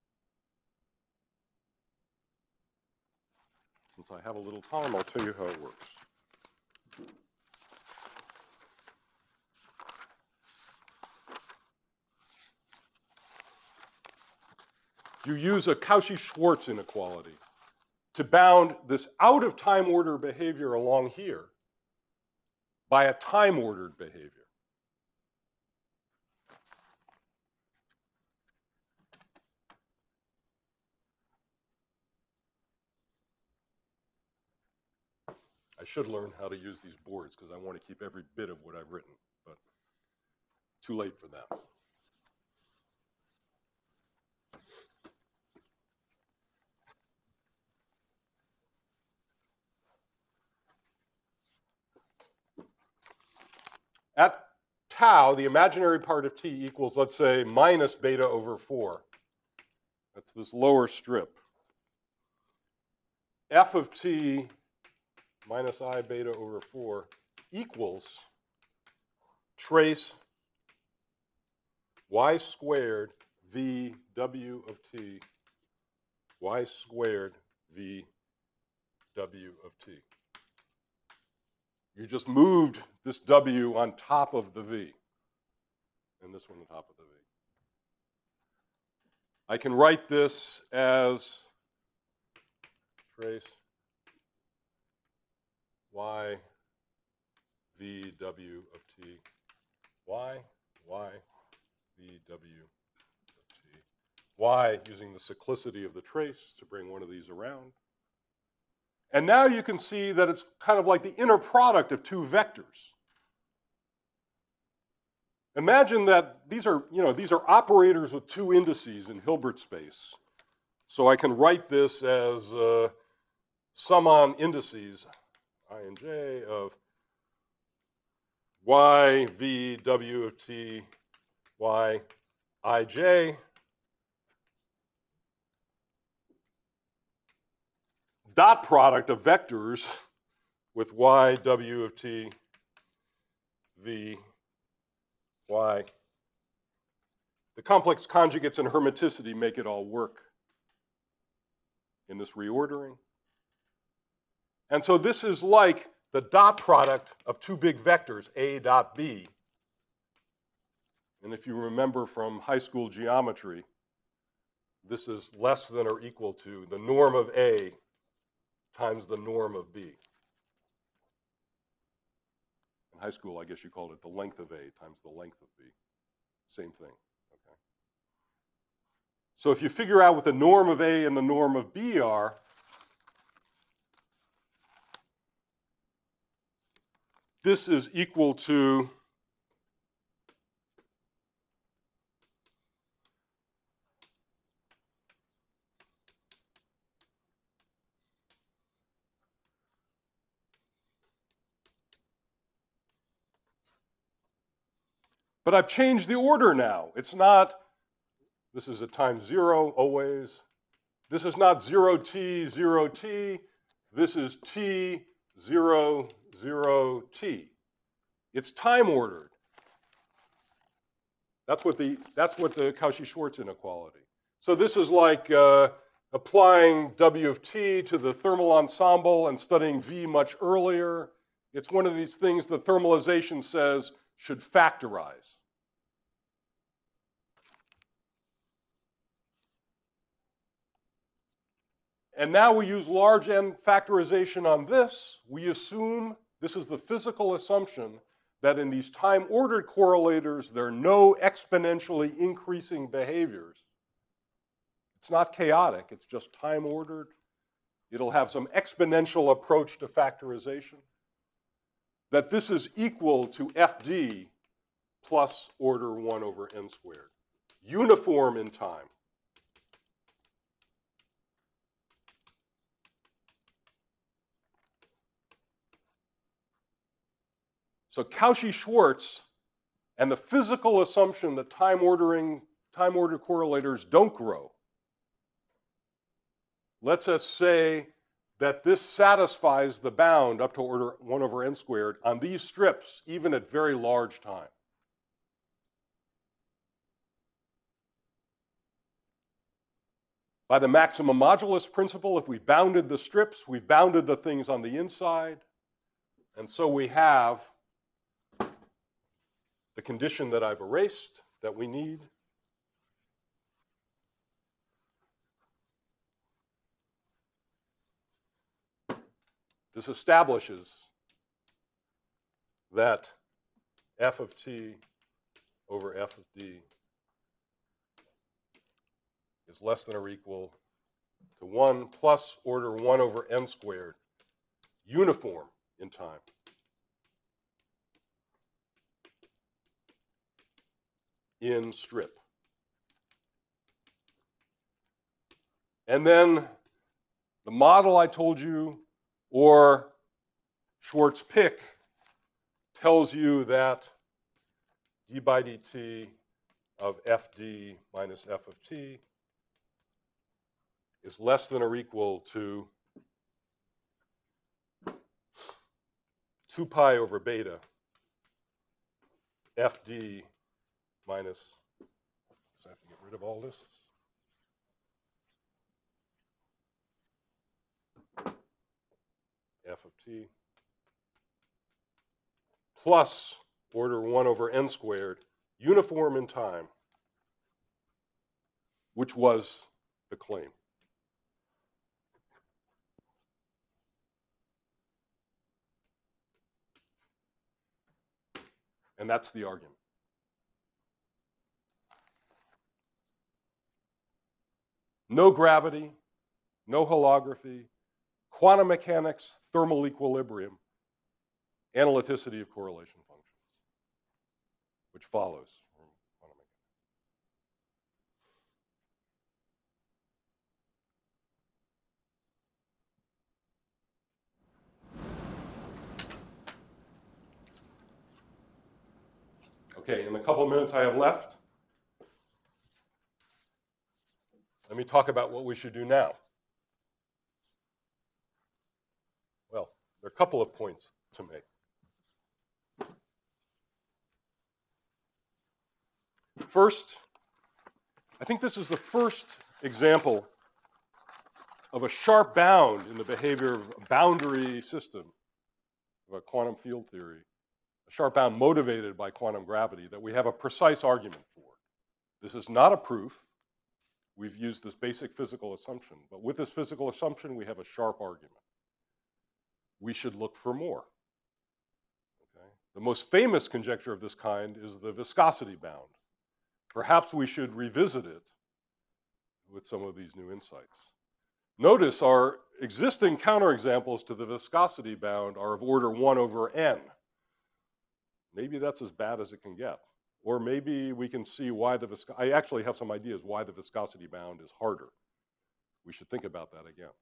Since I have a little time, I'll tell you how it works. You use a Cauchy-Schwarz inequality to bound this out-of-time order behavior along here by a time-ordered behavior. I should learn how to use these boards because I want to keep every bit of what I've written, but too late for that. At tau, the imaginary part of t, equals, let's say, minus beta over four. That's this lower strip. F of t minus I beta over four equals trace y squared v w of t y squared v w of t. You just moved this w on top of the v, and this one on top of the v. I can write this as trace y v w of t y y v w of t y, using the cyclicity of the trace to bring one of these around. And now you can see that it's kind of like the inner product of two vectors. Imagine that these are, you know, these are operators with two indices in Hilbert space. So I can write this as uh, sum on indices, I and j, of y v w of t y ij dot product of vectors with y w of t v y. The complex conjugates and hermiticity make it all work in this reordering. And so this is like the dot product of two big vectors, A dot B. And if you remember from high school geometry, this is less than or equal to the norm of A times the norm of B. In high school, I guess you called it the length of A times the length of B. Same thing. Okay. So if you figure out what the norm of A and the norm of B are, this is equal to but I've changed the order now. It's not, this is at time zero always. This is not zero t, zero t. This is t, zero, zero, t. It's time ordered. That's what the, that's what the Cauchy-Schwarz inequality. So this is like uh, applying W of t to the thermal ensemble and studying V much earlier. It's one of these things the thermalization says should factorize. And now we use large N factorization on this. We assume, this is the physical assumption, that in these time-ordered correlators, there are no exponentially increasing behaviors. It's not chaotic, it's just time-ordered. It'll have some exponential approach to factorization. That this is equal to F D plus order one over n squared. Uniform in time. So Cauchy-Schwarz and the physical assumption that time ordering, time ordered correlators don't grow lets us say that this satisfies the bound up to order one over n squared on these strips, even at very large time. By the maximum modulus principle, if we've bounded the strips, we've bounded the things on the inside, and so we have the condition that I've erased that we need. This establishes that f of t over f of d is less than or equal to one plus order one over n squared, uniform in time. In strip. And then the model I told you, or Schwarz-Pick, tells you that d by dt of fd minus f of t is less than or equal to two pi over beta fd minus, so I have to get rid of all this. F of t plus order one over n squared, uniform in time, which was the claim. And that's the argument. No gravity, no holography, quantum mechanics, thermal equilibrium, analyticity of correlation functions, which follows from quantum mechanics. Okay, in the couple of minutes I have left, let me talk about what we should do now. Well, there are a couple of points to make. First, I think this is the first example of a sharp bound in the behavior of a boundary system of a quantum field theory, a sharp bound motivated by quantum gravity that we have a precise argument for. This is not a proof. We've used this basic physical assumption, but with this physical assumption, we have a sharp argument. We should look for more. Okay? The most famous conjecture of this kind is the viscosity bound. Perhaps we should revisit it with some of these new insights. Notice our existing counterexamples to the viscosity bound are of order one over n. Maybe that's as bad as it can get. Or maybe we can see why the viscosity, I actually have some ideas why the viscosity bound is harder. We should think about that again.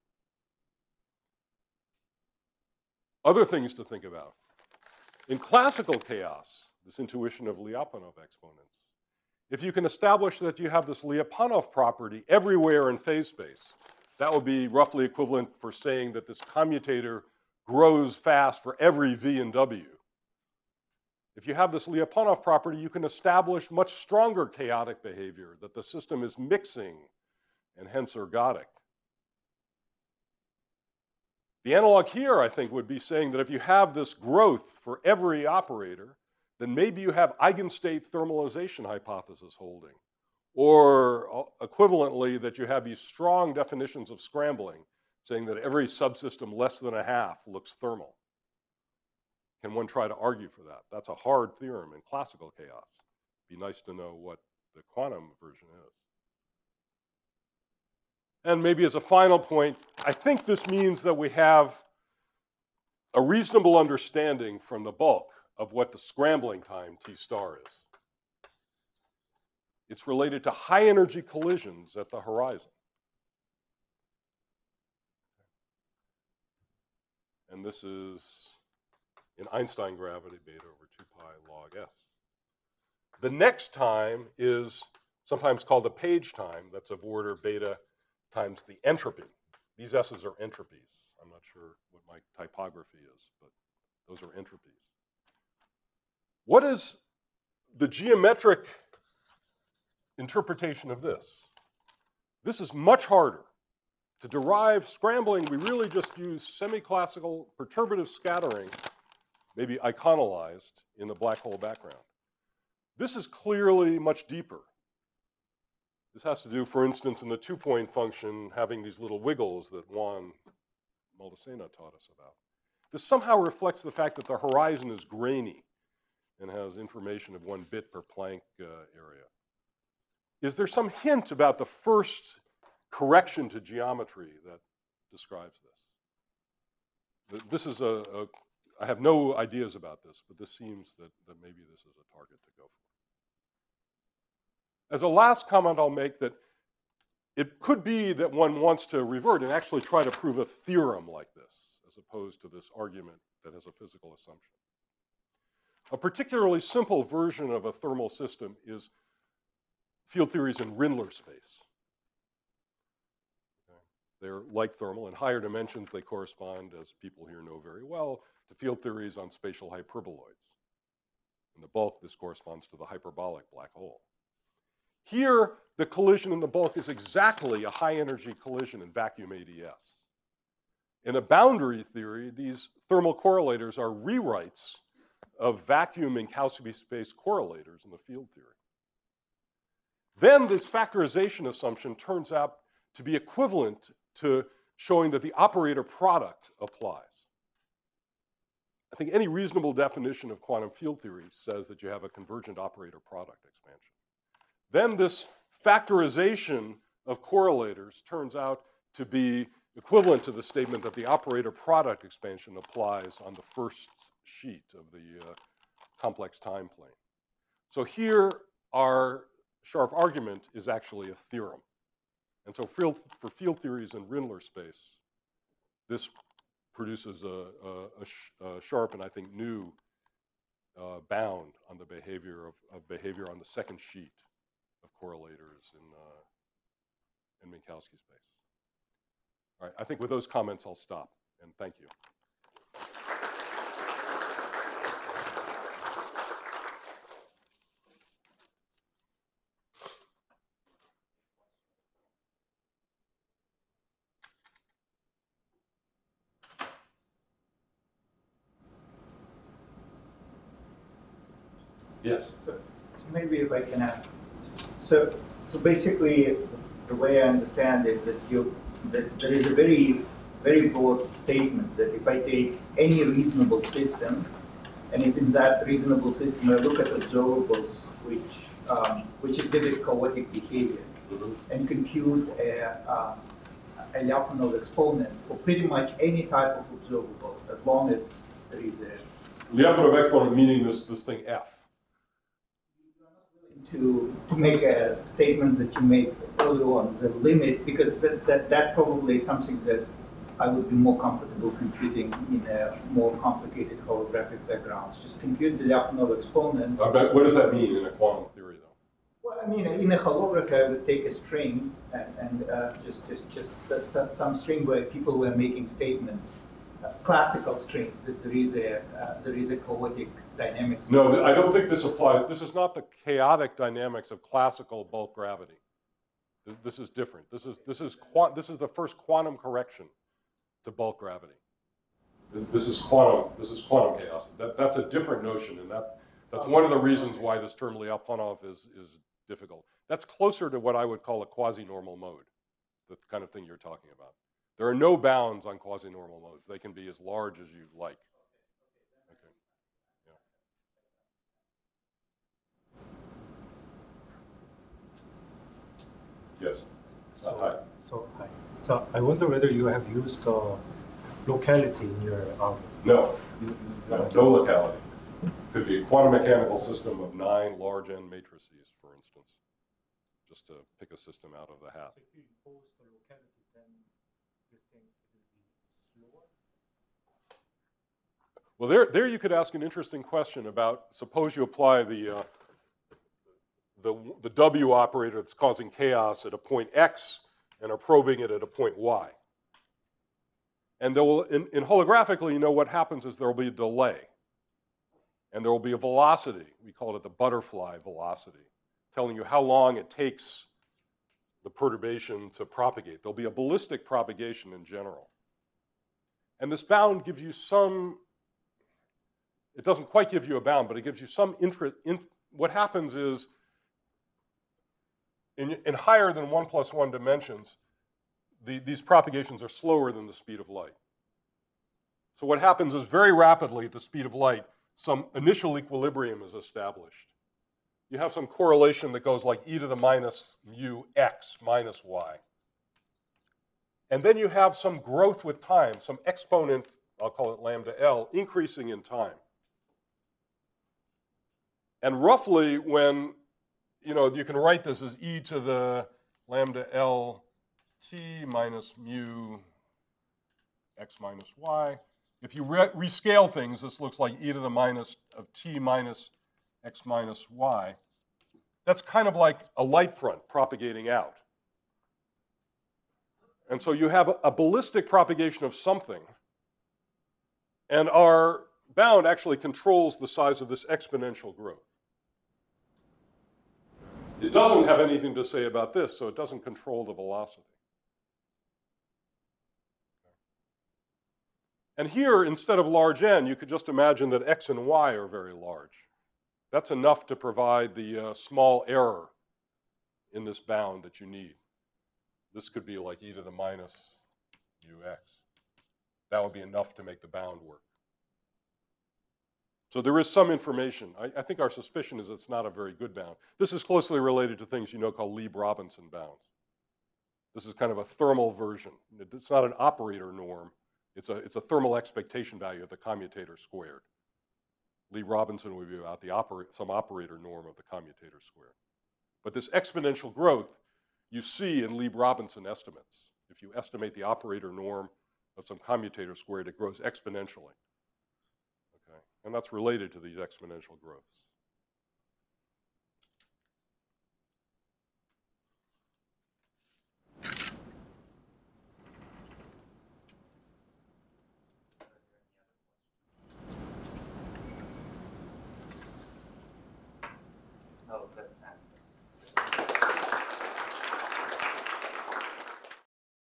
Other things to think about. In classical chaos, this intuition of Lyapunov exponents, if you can establish that you have this Lyapunov property everywhere in phase space, that would be roughly equivalent for saying that this commutator grows fast for every v and w. If you have this Lyapunov property, you can establish much stronger chaotic behavior, that the system is mixing and hence ergodic. The analog here, I think, would be saying that if you have this growth for every operator, then maybe you have eigenstate thermalization hypothesis holding. Or equivalently, that you have these strong definitions of scrambling, saying that every subsystem less than a half looks thermal. Can one try to argue for that? That's a hard theorem in classical chaos. It'd be nice to know what the quantum version is. And maybe as a final point, I think this means that we have a reasonable understanding from the bulk of what the scrambling time T star is. It's related to high energy collisions at the horizon. And this is in Einstein gravity, beta over two pi log s. The next time is sometimes called the Page time. That's of order beta times the entropy. These s's are entropies. I'm not sure what my typography is, but those are entropies. What is the geometric interpretation of this? This is much harder. To derive scrambling, we really just use semi-classical perturbative scattering, maybe iconized in the black hole background. This is clearly much deeper. This has to do, for instance, in the two-point function, having these little wiggles that Juan Maldacena taught us about. This somehow reflects the fact that the horizon is grainy and has information of one bit per Planck uh, area. Is there some hint about the first correction to geometry that describes this? This is a, a I have no ideas about this, but this seems that, that maybe this is a target to go for. As a last comment, I'll make that it could be that one wants to revert and actually try to prove a theorem like this, as opposed to this argument that has a physical assumption. A particularly simple version of a thermal system is field theories in Rindler space. Okay. They're like thermal. In higher dimensions, they correspond, as people here know very well, to field theories on spatial hyperboloids. In the bulk, this corresponds to the hyperbolic black hole. Here, the collision in the bulk is exactly a high-energy collision in vacuum A D S. In a boundary theory, these thermal correlators are rewrites of vacuum Minkowski space correlators in the field theory. Then this factorization assumption turns out to be equivalent to showing that the operator product applies. I think any reasonable definition of quantum field theory says that you have a convergent operator product expansion. Then this factorization of correlators turns out to be equivalent to the statement that the operator product expansion applies on the first sheet of the uh, complex time plane. So here our sharp argument is actually a theorem. And so for, for field theories in Rindler space, this produces a, a, a, sh a sharp and I think new uh, bound on the behavior of, of behavior on the second sheet of correlators in, uh, in Minkowski space. All right, I think with those comments I'll stop, and thank you. Yes. So, so maybe if I can ask. So, so basically, the way I understand is that you that there is a very, very broad statement that if I take any reasonable system, and if in that reasonable system I look at observables which um, which exhibit chaotic behavior, mm-hmm. and compute a, uh, a Lyapunov exponent for pretty much any type of observable, as long as there is a Lyapunov exponent meaning this this thing F. To, to make a statement that you made earlier on, the limit, because that, that, that probably is something that I would be more comfortable computing in a more complicated holographic backgrounds. Just compute the Lyapunov exponent. I bet, what does that mean in a quantum theory, though? Well, I mean, in a holography, I would take a string and, and uh, just, just, just some, some string where people were making statements, uh, classical strings, that there is a, uh, there is a chaotic dynamics. No, I don't think this applies. This is not the chaotic dynamics of classical bulk gravity. This, this is different. This is, this, is this is the first quantum correction to bulk gravity. This is quantum, this is quantum chaos. That, that's a different notion, and that, that's one of the reasons why this term Lyapunov is, is difficult. That's closer to what I would call a quasi-normal mode, the kind of thing you're talking about. There are no bounds on quasi-normal modes. They can be as large as you like. Okay. Yeah. Yes. So, uh, hi. So, hi. So I wonder whether you have used uh, locality in your algorithm. No. No, no locality. Could be a quantum mechanical system of nine large N matrices, for instance, just to pick a system out of the hat. So if you impose the locality, then you think it will be slower? Well, there, there you could ask an interesting question about, suppose you apply the, uh, the, the W operator that's causing chaos at a point X and are probing it at a point Y. And there will, in, in holographically, you know, what happens is there will be a delay. And there will be a velocity, we call it the butterfly velocity, telling you how long it takes the perturbation to propagate. There'll be a ballistic propagation in general. And this bound gives you some, it doesn't quite give you a bound, but it gives you some interest. In, what happens is, in, in higher than one plus one dimensions, the, these propagations are slower than the speed of light. So what happens is very rapidly at the speed of light, some initial equilibrium is established. You have some correlation that goes like e to the minus mu x minus y. And then you have some growth with time, some exponent, I'll call it lambda L, increasing in time. And roughly when, you know, you can write this as e to the lambda L t minus mu x minus y. If you re rescale things, this looks like e to the minus of t minus x minus y. That's kind of like a light front propagating out. And so you have a, a ballistic propagation of something, and our bound actually controls the size of this exponential growth. It doesn't have anything to say about this, so it doesn't control the velocity. And here, instead of large n, you could just imagine that x and y are very large. That's enough to provide the uh, small error in this bound that you need. This could be like e to the minus ux. That would be enough to make the bound work. So there is some information. I, I think our suspicion is it's not a very good bound. This is closely related to things you know called Lieb-Robinson bounds. This is kind of a thermal version. It's not an operator norm. It's a, it's a thermal expectation value of the commutator squared. Lieb-Robinson would be about the opera, some operator norm of the commutator squared. But this exponential growth you see in Lieb-Robinson estimates. If you estimate the operator norm of some commutator squared, it grows exponentially. Okay? And that's related to these exponential growths.